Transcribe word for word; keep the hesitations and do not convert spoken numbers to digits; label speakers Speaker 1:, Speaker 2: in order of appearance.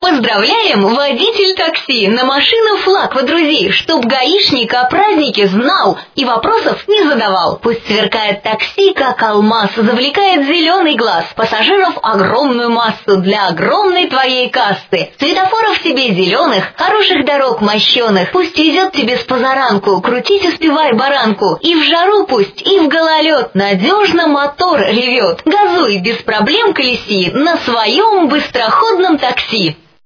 Speaker 1: Поздравляем, водитель такси! На машину флаг водрузи, чтоб гаишник о празднике знал и вопросов не задавал. Пусть сверкает такси, как алмаз, завлекает зеленый глаз. Пассажиров огромную массу для огромной твоей кассы. Светофоров тебе зеленых, хороших дорог мощеных. Пусть везет тебе с позаранку, крутить успевай баранку. И в жару пусть, и в гололед надежно мотор ревет. Газуй, без проблем колеси на своем быстроходном такси.